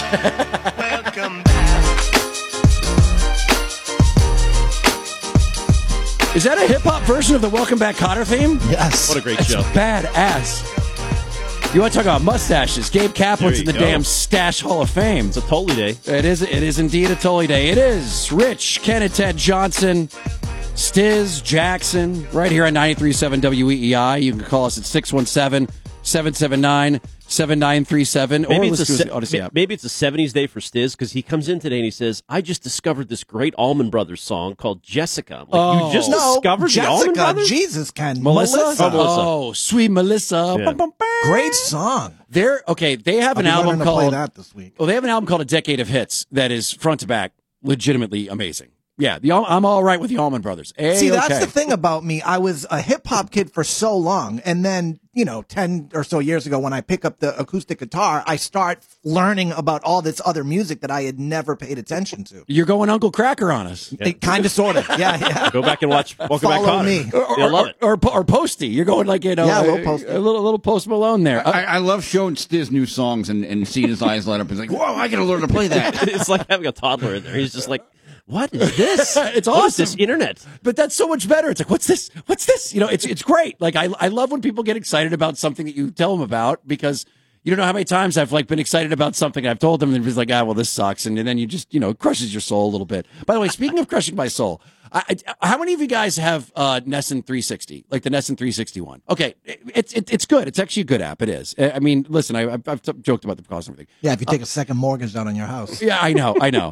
Welcome back. Is that a hip-hop version of the Welcome Back Kotter theme? Yes. What a great That's show. badass. You want to talk about mustaches? Gabe Kaplan's in the damn Stash Hall of Fame. It's a Tully day. It is indeed a Tully day. It is Rich, Ken, and Ted Johnson, Stiz, Jackson, right here on 93.7 WEEI. You can call us at 617-779-7937 or Maybe listen to us on the Odyssey app. maybe it's a 70s day for Stiz because he comes in today and he says, I just discovered this great Allman Brothers song called Jessica. I'm like, you just discovered the Allman Jessica, Brothers? Jesus, Ken. Melissa? Oh, Melissa. Oh, sweet Melissa. Yeah. Bum, bum, bum. Great song. They have an I'll be album learning to play called that this week. Well, they have an album called A Decade of Hits that is front to back legitimately amazing. Yeah, I'm all right with the Allman Brothers. See, that's the thing about me. I was a hip-hop kid for so long, and then, 10 or so years ago when I pick up the acoustic guitar, I start learning about all this other music that I had never paid attention to. You're going Uncle Cracker on us. Kind of, sort of. Yeah. Go back and watch Welcome Back Follow Kotter. me. You'll love it. Or Posty. You're going like, Yeah, a little Posty. a little Post Malone there. I love showing Stiz new songs and seeing his eyes light up. He's like, whoa, I got to learn to play that. It's like having a toddler in there. He's just like, what is this? It's What is awesome. this internet? But that's so much better. It's like, what's this? What's this? It's great. Like, I love when people get excited about something that you tell them about because you don't know how many times I've been excited about something I've told them and it's like, well, this sucks. And then you just, it crushes your soul a little bit. By the way, speaking of crushing my soul, how many of you guys have Nessun 360, like the Nessun 361? Okay, it's good. It's actually a good app. It is. I mean, listen, I've joked about the cost and everything. Yeah, if you take a second mortgage out on your house. Yeah, I know.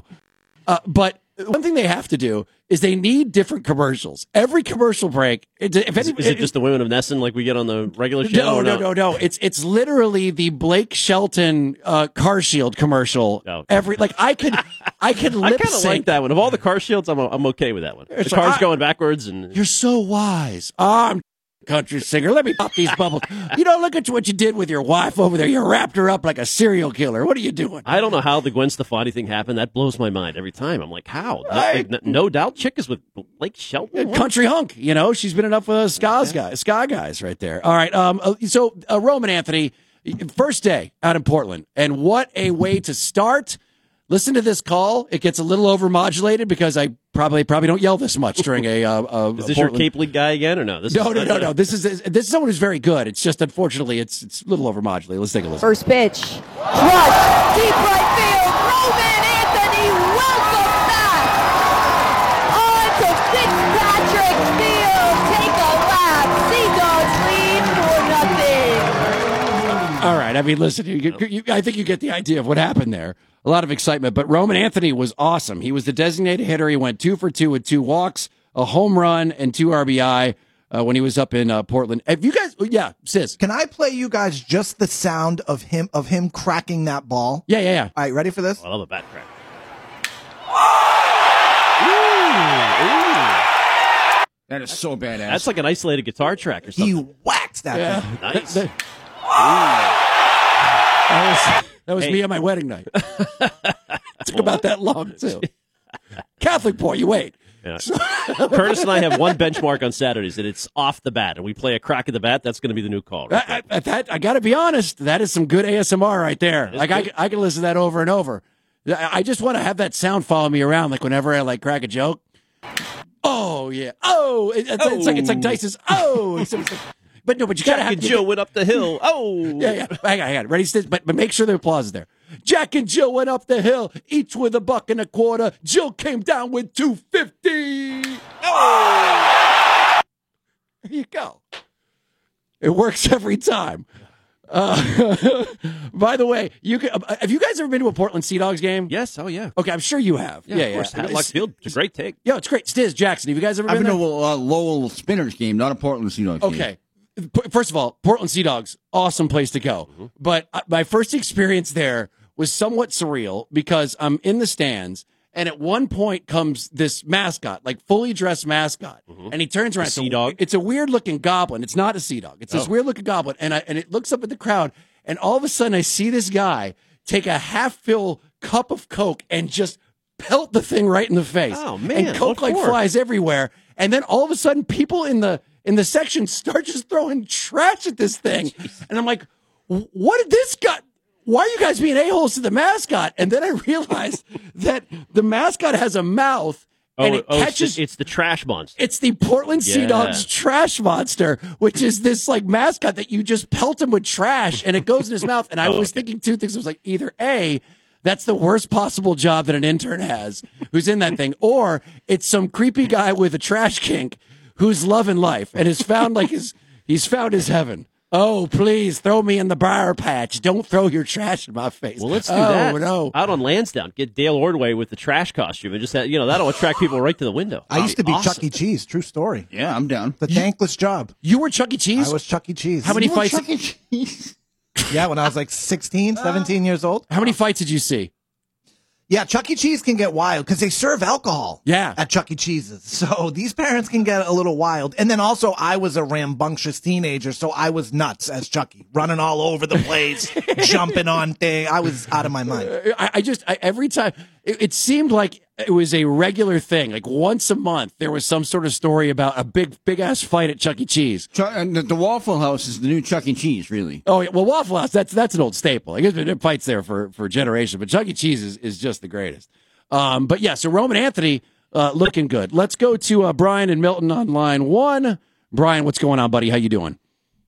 But one thing they have to do is they need different commercials. Every commercial break. Is it just the women of Nessun like we get on the regular show? No. It's literally the Blake Shelton Car Shield commercial. Oh. I could lip I kind of sync like that one. Of all the car shields, I'm okay with that one. The car's going backwards and You're so wise. I'm country singer. Let me pop these bubbles. Look at what you did with your wife over there. You wrapped her up like a serial killer. What are you doing? I don't know how the Gwen Stefani thing happened. That blows my mind every time. I'm like, how? No doubt, chick is with Blake Shelton. What? Country hunk. She's been enough with ska guys right there. All right. So Roman Anthony, first day out in Portland, and what a way to start. Listen to this call. It gets a little overmodulated because I probably don't yell this much during a. Is this your Cape League guy again or no? No. This is someone who's very good. It's just unfortunately it's a little overmodulated. Let's take a listen. First pitch. Crush. Deep right field. Roman Anthony, welcome back. On to Fitzpatrick Field. Take a lap. Sea Dogs lead 4-0. All right. I mean, listen, I think you get the idea of what happened there. A lot of excitement, but Roman Anthony was awesome. He was the designated hitter. He went 2 for 2 with 2 walks, a home run, and 2 RBI when he was up in Portland. Have you guys? Yeah, Sis. Can I play you guys just the sound of him cracking that ball? Yeah. All right, ready for this? I love a bat crack. That is so badass. That's like an isolated guitar track or something. He whacks that thing. Nice. That was me on my wedding night. Took about that long, too. Catholic boy, you wait. Yeah. Curtis and I have one benchmark on Saturdays, and it's off the bat. And we play a crack of the bat. That's going to be the new call. Right I got to be honest. That is some good ASMR right there. Like I can listen to that over and over. I just want to have that sound follow me around, like whenever I crack a joke. Oh yeah. Oh, it's like Dice's. Oh, but you gotta have. Jack and Jill went up the hill. Oh, yeah. Hang on. Ready? But make sure the applause is there. Jack and Jill went up the hill, each with $1.25. Jill came down with $2.50. Oh, there you go. It works every time. By the way, have you guys ever been to a Portland Sea Dogs game? yes. Oh, yeah. Okay, I'm sure you have. Yeah, of course. Matlock Field. It's a great take. Yeah, it's great. Stiz, Jackson, have you guys ever I've been been there? to a Lowell Spinners game, not a Portland Sea Dogs game. Okay. First of all, Portland Sea Dogs, awesome place to go. Mm-hmm. But my first experience there was somewhat surreal because I'm in the stands, and at one point comes this mascot, like fully dressed mascot, and he turns around. sea dog? It's a weird looking goblin. It's not a sea dog. It's this weird looking goblin, and it looks up at the crowd, and all of a sudden I see this guy take a half-fill cup of Coke and just pelt the thing right in the face. Oh, man, And Coke what for? flies everywhere, and then all of a sudden people in the section start just throwing trash at this thing. And I'm like, what did this guy, why are you guys being a-holes to the mascot? And then I realized that the mascot has a mouth. And it catches. It's the trash monster. It's the Portland Sea Dogs trash monster, which is this like mascot that you just pelt him with trash and it goes in his mouth. And I was thinking two things. I was like, either A, that's the worst possible job that an intern has who's in that thing, or it's some creepy guy with a trash kink who's loving life and has found he's found his heaven. Oh, please throw me in the briar patch. Don't throw your trash in my face. Well, let's do that. No. Out on Lansdowne, get Dale Ordway with the trash costume and just that'll attract people right to the window. I used to be awesome. Chuck E. Cheese. True story. Yeah, I'm down. The thankless job. You were Chuck E. Cheese? I was Chuck E. Cheese. How many fights? Chuck E. Cheese? Yeah, when I was like 16, 17 years old. How many fights did you see? Yeah, Chuck E. Cheese can get wild because they serve alcohol at Chuck E. Cheese's. So these parents can get a little wild. And then also I was a rambunctious teenager, so I was nuts as Chucky, running all over the place, jumping on things. I was out of my mind. Every time, it seemed like it was a regular thing. Like once a month, there was some sort of story about a big-ass fight at Chuck E. Cheese. The Waffle House is the new Chuck E. Cheese, really. Oh, yeah. Well, Waffle House, that's an old staple. I guess there been fights there for generations, but Chuck E. Cheese is just the greatest. But yeah, so Roman Anthony looking good. Let's go to Brian and Milton on line one. Brian, what's going on, buddy? How you doing?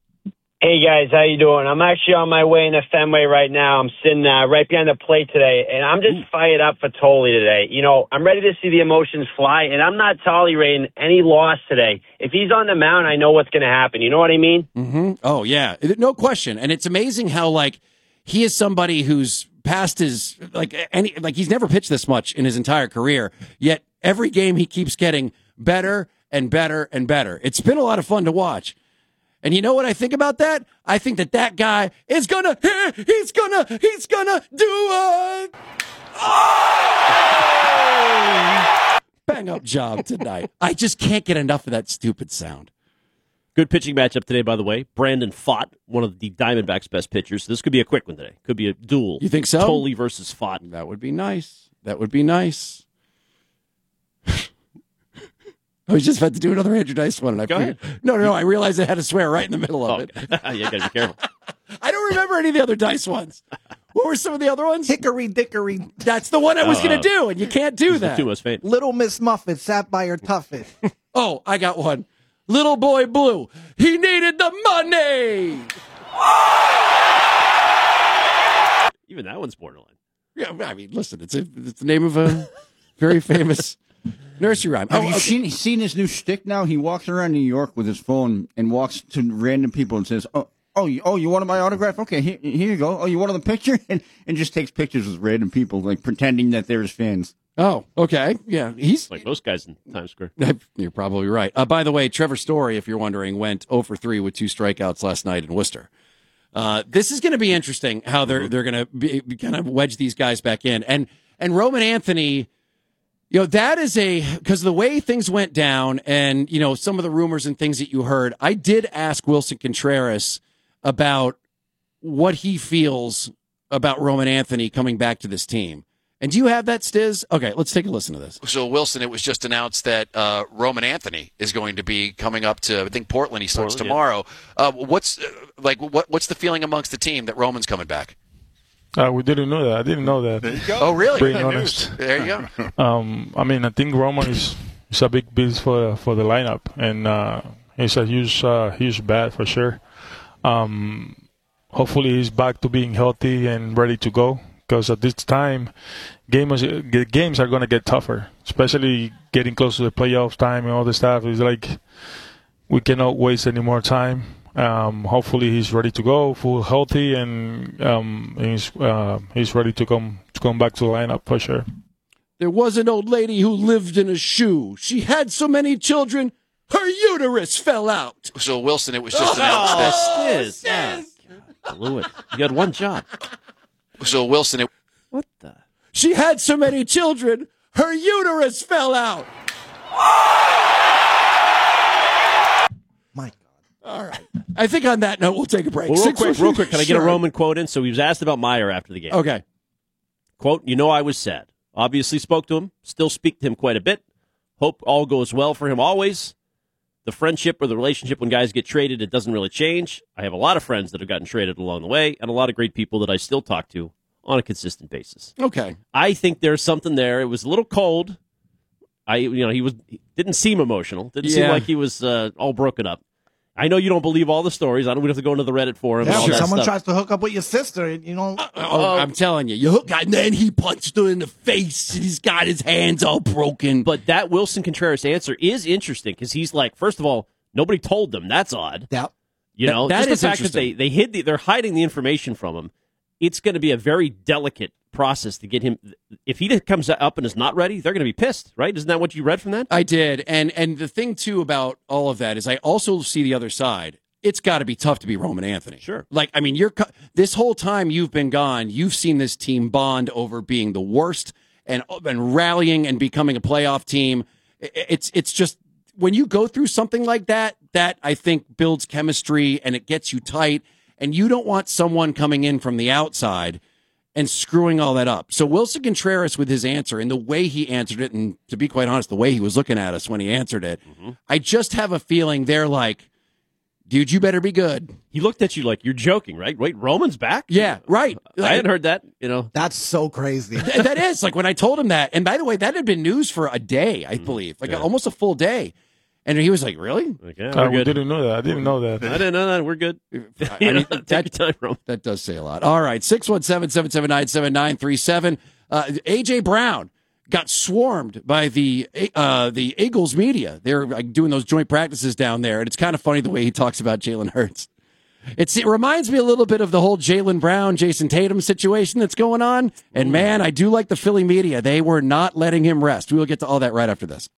Hey guys, how you doing? I'm actually on my way into Fenway right now. I'm sitting right behind the plate today, and I'm just fired up for Tolley today. You know, I'm ready to see the emotions fly, and I'm not tolerating any loss today. If he's on the mound, I know what's going to happen. You know what I mean? Mm-hmm. Oh yeah, no question. And it's amazing how he is somebody who's past his he's never pitched this much in his entire career. Yet every game he keeps getting better and better and better. It's been a lot of fun to watch. And you know what I think about that? I think that guy is he's gonna do it. Oh! Bang up job tonight. I just can't get enough of that stupid sound. Good pitching matchup today, by the way. Brandon Pfaadt, one of the Diamondbacks' best pitchers. This could be a quick one today. Could be a duel. You think so? Tolley versus Pfaadt. That would be nice. I was just about to do another Andrew Dice one, and I figured, no, I realized I had to swear right in the middle of it. You gotta be careful. I don't remember any of the other Dice ones. What were some of the other ones? Hickory Dickory. That's the one I was going to do, and you can't do that. Too much fate. Little Miss Muffet sat by her tuffet. Oh, I got one. Little Boy Blue. He needed the money. Even that one's borderline. Yeah, I mean, listen, it's the name of a very famous nursery rhyme. Have you seen his new shtick now? He walks around New York with his phone and walks to random people and says, Oh, you wanted my autograph? Okay, here you go. Oh, you wanted the picture? And just takes pictures with random people, like pretending that they're his fans. Oh, okay. Yeah, he's like most guys in Times Square. You're probably right. By the way, Trevor Story, if you're wondering, went 0 for 3 with 2 strikeouts last night in Worcester. This is going to be interesting how they're going to be kind of wedge these guys back in. And Roman Anthony, that is because of the way things went down and, some of the rumors and things that you heard, I did ask Wilson Contreras about what he feels about Roman Anthony coming back to this team. And do you have that, Stiz? Okay, let's take a listen to this. So, Wilson, it was just announced that Roman Anthony is going to be coming up to, I think, Portland. He starts tomorrow. Yeah. What's the feeling amongst the team that Roman's coming back? We didn't know that. I didn't know that. There you go. Oh, really? Being honest. There you go. I think Roman is a big piece for the lineup, and he's a huge bat for sure. Hopefully, he's back to being healthy and ready to go. Because at this time, games are going to get tougher, especially getting close to the playoffs time and all the stuff. It's like we cannot waste any more time. Hopefully, he's ready to go, full healthy, and he's ready to come back to the lineup for sure. There was an old lady who lived in a shoe. She had so many children, her uterus fell out. So, Wilson, it was just announced that. Blew it. You had one job. So, Wilson, what the? She had so many children, her uterus fell out. My God. All right. I think on that note, we'll take a break. Well, real quick, can I get a Roman quote in? So he was asked about Meyer after the game. Okay. Quote, I was sad. Obviously spoke to him. Still speak to him quite a bit. Hope all goes well for him always. the friendship or the relationship when guys get traded, it doesn't really change. I have a lot of friends that have gotten traded along the way, and a lot of great people that I still talk to on a consistent basis. Okay. I think there's something there. It was a little cold. He didn't seem emotional. Didn't seem like he was all broken up. I know you don't believe all the stories. I don't have to go into the Reddit forum. Yeah, and all if that someone stuff. tries to hook up with your sister, you know. I'm telling you, and then he punched her in the face, and he's got his hands all broken. But that Wilson Contreras answer is interesting because he's like, first of all, nobody told them. That's odd. Yeah. That just is the fact interesting. that they hid they're hiding the information from him. It's going to be a very delicate process to get him. If he comes up and is not ready, they're going to be pissed, right? Isn't that what you read from that? I did, and the thing too about all of that is I also see the other side. It's got to be tough to be Roman Anthony. Sure. Like, I mean, this whole time you've been gone, you've seen this team bond over being the worst and rallying and becoming a playoff team. It's just when you go through something like that I think builds chemistry and it gets you tight, and you don't want someone coming in from the outside and screwing all that up. So Wilson Contreras with his answer and the way he answered it, and to be quite honest, the way he was looking at us when he answered it, I just have a feeling they're like, dude, you better be good. He looked at you like you're joking, right? Wait, Roman's back? Yeah, right. I hadn't heard that. That's so crazy. That is like when I told him that. And by the way, that had been news for a day, I believe, almost a full day. And he was like, "Really? I didn't know that. I didn't know that. I didn't know that. We're good. I mean, Take your time, Roman. That does say a lot." All right, 617-779-7937. AJ Brown got swarmed by the Eagles media. They're doing those joint practices down there, and it's kind of funny the way he talks about Jalen Hurts. It reminds me a little bit of the whole Jaylen Brown, Jason Tatum situation that's going on. And man, I do like the Philly media. They were not letting him rest. We will get to all that right after this.